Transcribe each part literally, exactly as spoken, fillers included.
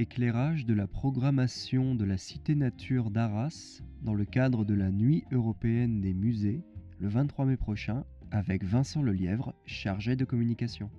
Éclairage de la programmation de la Cité Nature d'Arras dans le cadre de la Nuit européenne des musées, le vingt-trois mai prochain, avec Vincent Lelièvre, chargé de communication.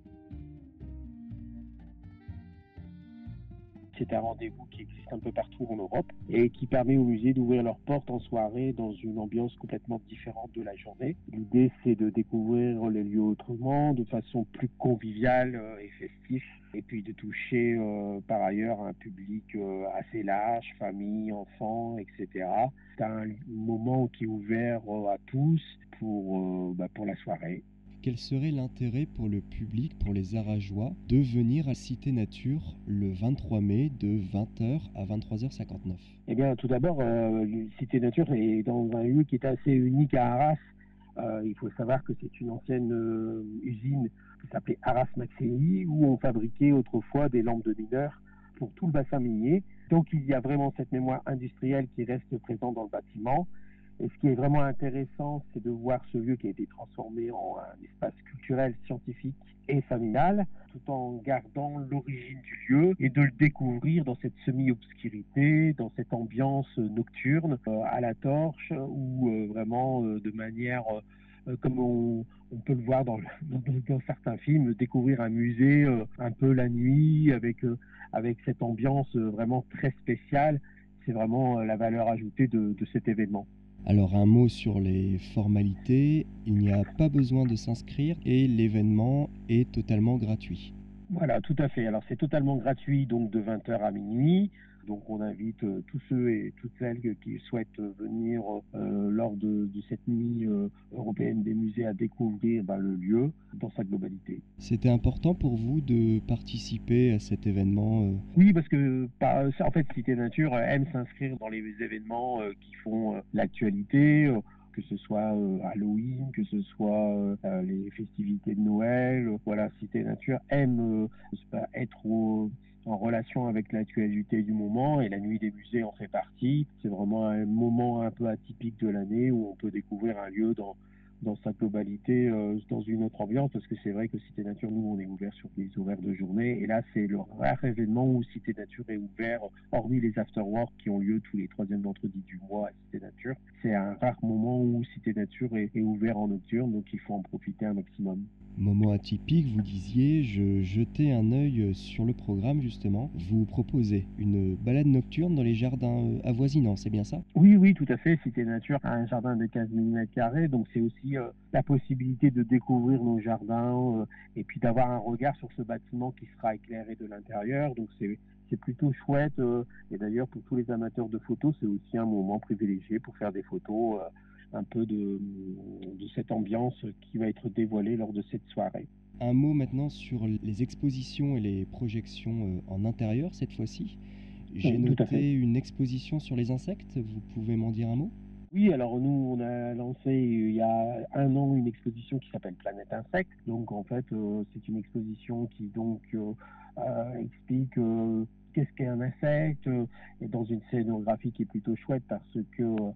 C'est un rendez-vous qui existe un peu partout en Europe et qui permet aux musées d'ouvrir leurs portes en soirée dans une ambiance complètement différente de la journée. L'idée, c'est de découvrir les lieux autrement, de façon plus conviviale et festive, et puis de toucher euh, par ailleurs un public euh, assez large, famille, enfants, et cetera. C'est un moment qui est ouvert euh, à tous pour, euh, bah, pour la soirée. Quel serait l'intérêt pour le public, pour les Arageois, de venir à Cité Nature le vingt-trois mai de vingt heures à vingt-trois heures cinquante-neuf? Eh bien, tout d'abord, euh, Cité Nature est dans un lieu qui est assez unique à Arras. Euh, il faut savoir que c'est une ancienne euh, usine qui s'appelait Arras Maxei, où on fabriquait autrefois des lampes de mineurs pour tout le bassin minier. Donc, il y a vraiment cette mémoire industrielle qui reste présente dans le bâtiment. Et ce qui est vraiment intéressant, c'est de voir ce lieu qui a été transformé en un espace culturel, scientifique et familial, tout en gardant l'origine du lieu et de le découvrir dans cette semi-obscurité, dans cette ambiance nocturne, euh, à la torche, ou euh, vraiment euh, de manière, euh, comme on, on peut le voir dans, dans, dans certains films, découvrir un musée euh, un peu la nuit, avec, euh, avec cette ambiance euh, vraiment très spéciale. C'est vraiment euh, la valeur ajoutée de, de cet événement. Alors un mot sur les formalités, il n'y a pas besoin de s'inscrire et l'événement est totalement gratuit. Voilà, tout à fait. Alors c'est totalement gratuit, donc de vingt heures à minuit. Donc on invite euh, tous ceux et toutes celles qui souhaitent venir euh, lors de, de cette nuit euh, européenne des musées à découvrir bah, le lieu dans sa globalité. C'était important pour vous de participer à cet événement euh... Oui, parce que bah, en fait Cité Nature aime s'inscrire dans les événements euh, qui font euh, l'actualité. Euh, que ce soit euh, Halloween, que ce soit euh, les festivités de Noël. Voilà, Cité Nature aime euh, être au, en relation avec l'actualité du moment, et la Nuit des musées en fait partie. C'est vraiment un moment un peu atypique de l'année où on peut découvrir un lieu dans dans sa globalité, euh, dans une autre ambiance, parce que c'est vrai que Cité Nature, nous, on est ouvert sur des horaires de journée, et là, c'est le rare événement où Cité Nature est ouvert, hormis les afterworks qui ont lieu tous les troisièmes vendredis du mois à Cité Nature. C'est un rare moment où Cité Nature est, est ouvert en nocturne, donc il faut en profiter un maximum. Moment atypique, vous disiez, je jetais un œil sur le programme justement. Vous proposez une balade nocturne dans les jardins avoisinants, c'est bien ça? Oui, oui, tout à fait. Cité Nature a un jardin de quinze mille mètres carrés, donc c'est aussi euh, la possibilité de découvrir nos jardins euh, et puis d'avoir un regard sur ce bâtiment qui sera éclairé de l'intérieur. Donc c'est c'est plutôt chouette. Euh, et d'ailleurs, pour tous les amateurs de photos, c'est aussi un moment privilégié pour faire des photos. Euh, un peu de, de cette ambiance qui va être dévoilée lors de cette soirée. Un mot maintenant sur les expositions et les projections en intérieur cette fois-ci. J'ai Oui, noté une exposition sur les insectes, vous pouvez m'en dire un mot? Oui, alors nous, on a lancé il y a un an une exposition qui s'appelle Planète Insectes. Donc en fait, euh, c'est une exposition qui donc euh, euh, explique euh, qu'est-ce qu'est un insecte, euh, et dans une scénographie qui est plutôt chouette parce que euh,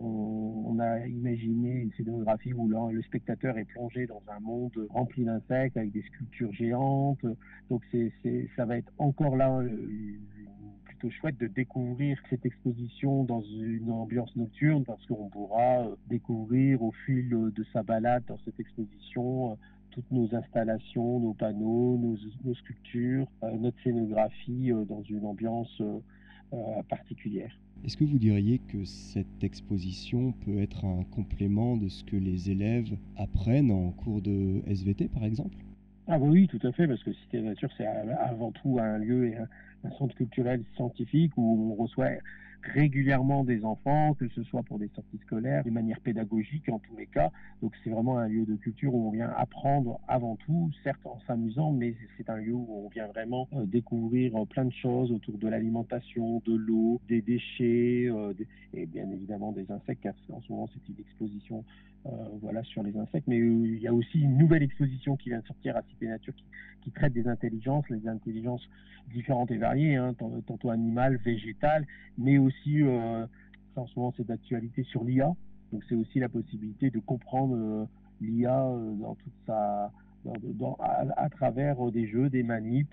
on, on a imaginé une scénographie où le, le spectateur est plongé dans un monde rempli d'insectes avec des sculptures géantes. Donc c'est, c'est, ça va être encore là euh, plutôt chouette de découvrir cette exposition dans une ambiance nocturne parce qu'on pourra découvrir au fil de sa balade dans cette exposition toutes nos installations, nos panneaux, nos, nos sculptures, notre scénographie dans une ambiance euh, particulière. Est-ce que vous diriez que cette exposition peut être un complément de ce que les élèves apprennent en cours de S V T par exemple? Ah bah oui, tout à fait, parce que Cité Nature, c'est avant tout un lieu et un, un centre culturel scientifique où on reçoit régulièrement des enfants, que ce soit pour des sorties scolaires, de manière pédagogique en tous les cas. Donc c'est vraiment un lieu de culture où on vient apprendre avant tout, certes en s'amusant, mais c'est un lieu où on vient vraiment euh, découvrir euh, plein de choses autour de l'alimentation, de l'eau, des déchets, euh, des, et bien évidemment des insectes, car en ce moment c'est une exposition euh, voilà, sur les insectes. Mais euh, il y a aussi une nouvelle exposition qui vient de sortir à Cité Nature qui, qui traite des intelligences, les intelligences différentes et variées, hein, tantôt animales, végétales, mais aussi, euh, en ce moment, c'est d'actualité sur l'I A. Donc, c'est aussi la possibilité de comprendre euh, l'I A euh, dans toute sa, dans, dans, à, à travers des jeux, des manips,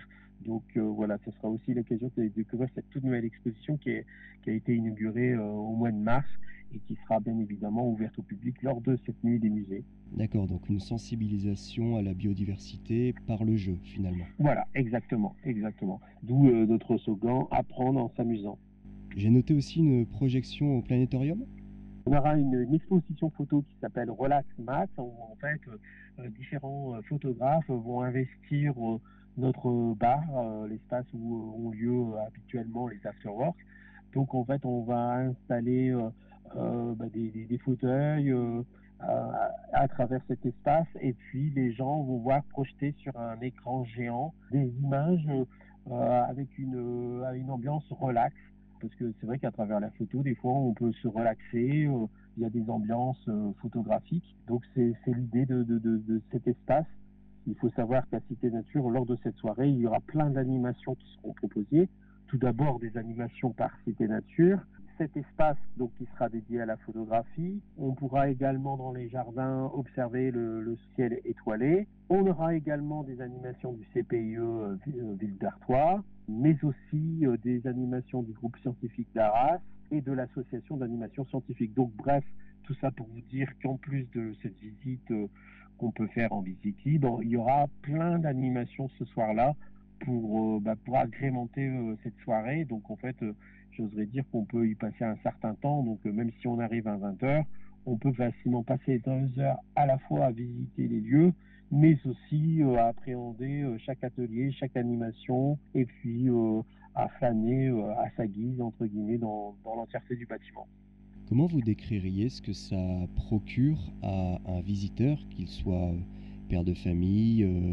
Donc euh, voilà, ce sera aussi l'occasion de découvrir cette toute nouvelle exposition qui, est, qui a été inaugurée euh, au mois de mars et qui sera bien évidemment ouverte au public lors de cette nuit des musées. D'accord, donc une sensibilisation à la biodiversité par le jeu finalement. Voilà, exactement, exactement. D'où euh, notre slogan, apprendre en s'amusant. J'ai noté aussi une projection au planétorium. On aura une, une exposition photo qui s'appelle Relax Max, où en fait euh, différents photographes vont investir euh, notre bar, euh, l'espace où euh, ont lieu euh, habituellement les afterworks. Donc en fait, on va installer euh, euh, bah, des, des, des, fauteuils euh, à, à travers cet espace, et puis les gens vont voir projeter sur un écran géant des images euh, avec une, euh, une ambiance relax. Parce que c'est vrai qu'à travers la photo, des fois, on peut se relaxer. Euh, il y a des ambiances euh, photographiques. Donc, c'est l'idée de, de, de, de cet espace. Il faut savoir qu'à Cité Nature, lors de cette soirée, il y aura plein d'animations qui seront proposées. Tout d'abord, des animations par Cité Nature. Cet espace donc, qui sera dédié à la photographie. On pourra également, dans les jardins, observer le, le ciel étoilé. On aura également des animations du C P I E euh, Ville d'Artois, mais aussi euh, des animations du groupe scientifique d'Arras et de l'association d'animation scientifique. Donc bref, tout ça pour vous dire qu'en plus de cette visite euh, qu'on peut faire en visite libre, il y aura plein d'animations ce soir-là pour, euh, bah, pour agrémenter euh, cette soirée. Donc en fait, euh, j'oserais dire qu'on peut y passer un certain temps. Donc euh, même si on arrive à vingt heures, on peut facilement passer deux heures à la fois à visiter les lieux, mais aussi euh, à appréhender euh, chaque atelier, chaque animation, et puis euh, à flâner euh, à sa guise, entre guillemets, dans, dans l'entièreté du bâtiment. Comment vous décririez ce que ça procure à un visiteur, qu'il soit père de famille, euh,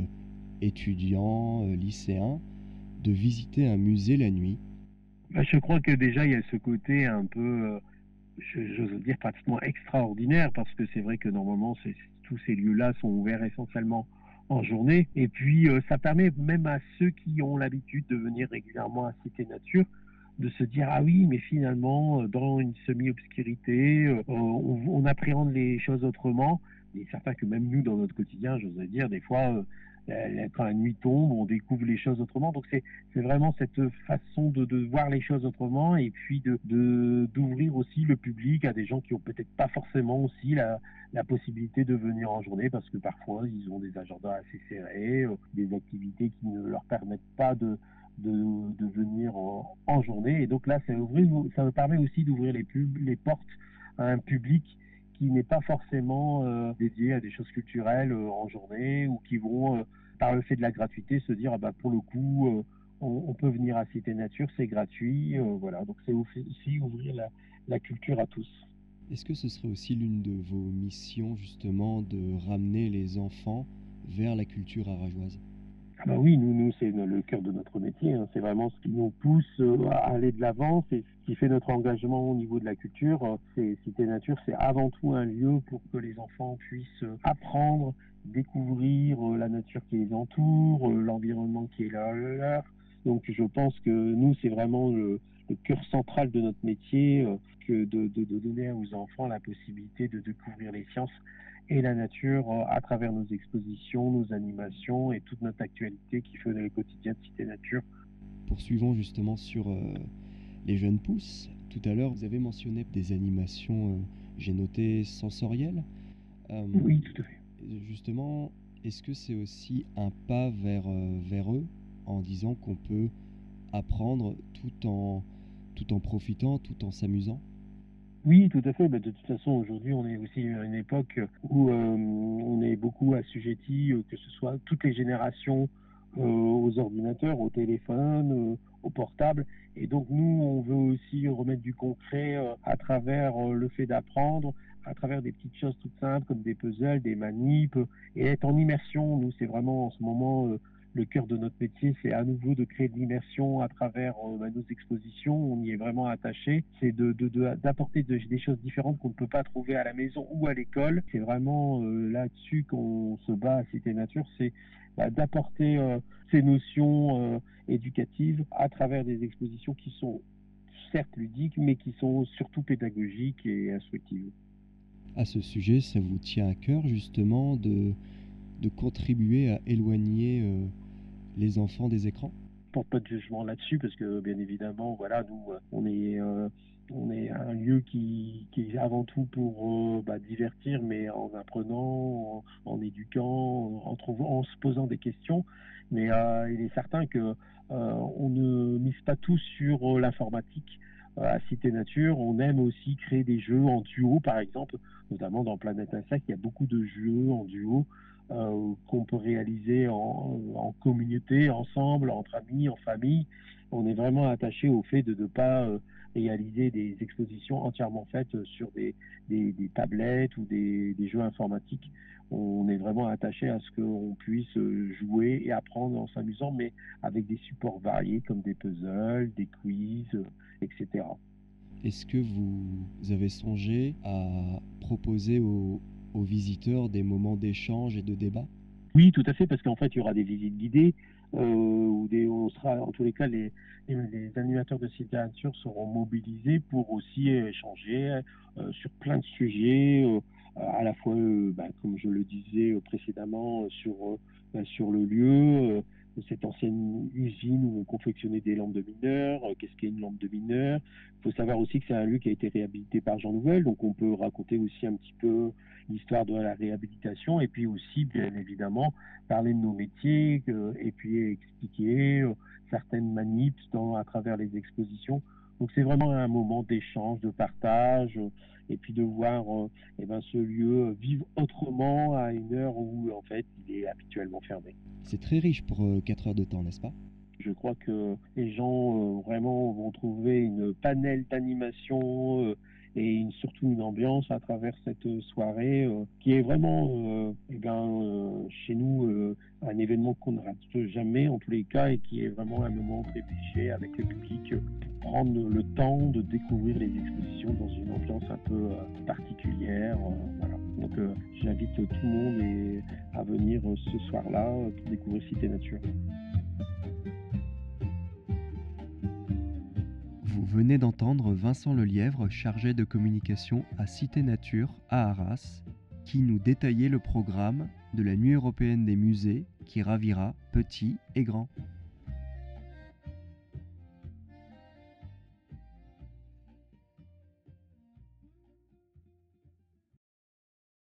étudiant, euh, lycéen, de visiter un musée la nuit? Bah, je crois que déjà, il y a ce côté un peu, euh, j'ose dire, pratiquement extraordinaire, parce que c'est vrai que normalement, tous ces lieux-là sont ouverts essentiellement en journée. Et puis, euh, ça permet même à ceux qui ont l'habitude de venir régulièrement à Cité Nature de se dire, ah oui, mais finalement, dans une semi-obscurité, euh, on, on appréhende les choses autrement. Il est certain que même nous, dans notre quotidien, j'oserais dire, des fois, euh, quand la nuit tombe, on découvre les choses autrement. Donc c'est vraiment cette façon de, de, voir les choses autrement, et puis de d'ouvrir aussi le public à des gens qui ont peut-être pas forcément aussi la, la possibilité de venir en journée, parce que parfois ils ont des agendas assez serrés, euh, des activités qui ne leur permettent pas de de, de venir en, en journée. Et donc là, ça, ouvrir, ça me permet aussi d'ouvrir les, pub, les portes à un public qui n'est pas forcément euh, dédié à des choses culturelles euh, en journée, ou qui vont, euh, par le fait de la gratuité, se dire, ah bah, pour le coup, euh, on, on peut venir à Cité Nature, c'est gratuit. Euh, voilà, donc c'est aussi ouvrir la, la culture à tous. Est-ce que ce serait aussi l'une de vos missions, justement, de ramener les enfants vers la culture arageoise? Ah bah oui, nous, nous c'est le cœur de notre métier. Hein. C'est vraiment ce qui nous pousse à aller de l'avant. C'est ce qui fait notre engagement au niveau de la culture. C'est Cité Nature, c'est avant tout un lieu pour que les enfants puissent apprendre, découvrir la nature qui les entoure, l'environnement qui est là leur. Donc je pense que nous, c'est vraiment le, le cœur central de notre métier, que de, de, de donner aux enfants la possibilité de découvrir les sciences et la nature à travers nos expositions, nos animations et toute notre actualité qui fait le quotidien de Cité Nature. Poursuivons justement sur euh, les jeunes pousses. Tout à l'heure, vous avez mentionné des animations, euh, j'ai noté, sensorielles. Euh, oui, tout à fait. Justement, est-ce que c'est aussi un pas vers, euh, vers eux, en disant qu'on peut apprendre tout en, tout en profitant, tout en s'amusant? Oui, tout à fait. Bah, de toute façon, aujourd'hui, on est aussi à une époque où euh, on est beaucoup assujetti, euh, que ce soit toutes les générations, euh, aux ordinateurs, au téléphone, euh, au portable. Et donc, nous, on veut aussi remettre du concret euh, à travers euh, le fait d'apprendre, à travers des petites choses toutes simples comme des puzzles, des manips, et être en immersion. Nous, c'est vraiment en ce moment... Euh, le cœur de notre métier, c'est à nouveau de créer de l'immersion à travers euh, bah, nos expositions. On y est vraiment attaché. C'est d'apporter de, de, de, des choses différentes qu'on ne peut pas trouver à la maison ou à l'école. C'est vraiment euh, là-dessus qu'on se bat à Cité Nature. C'est bah, d'apporter euh, ces notions euh, éducatives à travers des expositions qui sont certes ludiques, mais qui sont surtout pédagogiques et instructives. À ce sujet, ça vous tient à cœur justement de, de contribuer à éloigner euh, les enfants des écrans? porte pas de jugement là-dessus parce que bien évidemment, voilà, nous, euh, on est, euh, on est un lieu qui, qui est avant tout pour euh, bah, divertir, mais en apprenant, en, en éduquant, en, trouvant, en se posant des questions. Mais euh, il est certain que euh, on ne mise pas tout sur euh, l'informatique. Euh, à Cité Nature, on aime aussi créer des jeux en duo, par exemple, notamment dans Planète Insecte, il y a beaucoup de jeux en duo euh, qu'on peut réaliser en, en communauté, ensemble, entre amis, en famille. On est vraiment attaché au fait de ne pas euh, réaliser des expositions entièrement faites sur des, des, des tablettes ou des, des jeux informatiques. On est vraiment attaché à ce qu'on puisse jouer et apprendre en s'amusant, mais avec des supports variés comme des puzzles, des quiz, et cetera. Est-ce que vous avez songé à proposer aux, aux visiteurs des moments d'échange et de débat? Oui, tout à fait, parce qu'en fait, il y aura des visites guidées, euh, où des, on sera, en tous les cas, les, les, les animateurs de Cité Nature seront mobilisés pour aussi échanger euh, sur plein de sujets, euh, à la fois, euh, bah, comme je le disais précédemment, sur, euh, bah, sur le lieu, euh, de cette ancienne usine où on confectionnait des lampes de mineurs, euh, qu'est-ce qu'est une lampe de mineur. Il faut savoir aussi que c'est un lieu qui a été réhabilité par Jean Nouvel, donc on peut raconter aussi un petit peu l'histoire de la réhabilitation et puis aussi, bien évidemment, parler de nos métiers euh, et puis expliquer euh, certaines manips dans, à travers les expositions. Donc c'est vraiment un moment d'échange, de partage euh, et puis de voir euh, eh ben, ce lieu vivre autrement à une heure où en fait il est habituellement fermé. C'est très riche pour euh, quatre heures de temps, n'est-ce pas? Je crois que les gens euh, vraiment vont trouver une panel d'animation euh, et une, surtout une ambiance à travers cette soirée euh, qui est vraiment euh, eh ben, euh, chez nous euh, un événement qu'on ne rate jamais en tous les cas et qui est vraiment un moment privilégié avec le public euh, pour prendre le temps de découvrir les expositions dans une ambiance un peu euh, particulière. Euh, voilà. Donc euh, j'invite tout le monde et, à venir euh, ce soir-là euh, pour découvrir Cité Nature. Vous venez d'entendre Vincent Lelièvre, chargé de communication à Cité Nature à Arras, qui nous détaillait le programme de la Nuit européenne des musées qui ravira petits et grands.